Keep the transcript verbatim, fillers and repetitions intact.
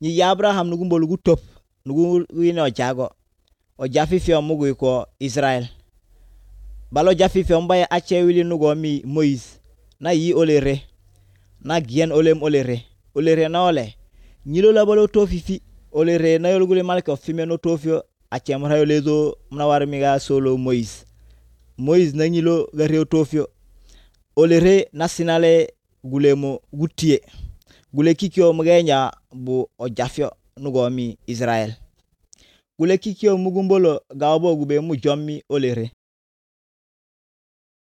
Nyi ya Abraham nugu mbolu gu top nugu wine ochago o jafi fi omugu ko Israel balo jafi fi ombaye ache wili nugo mi Moise na yi olere na gien olem olere olere na ole nyilo la balo tofi fi olere na yolugule malko fi meno tofio ache mra yolezo mna war mi ga solo Moise Moise na nyilo ga rew tofio olere nasinale gulemo gutie gule kikyo mgenya bu o jafio nugo mi Israel gule kikyo mugumbolo gawbo gube mu jommi olere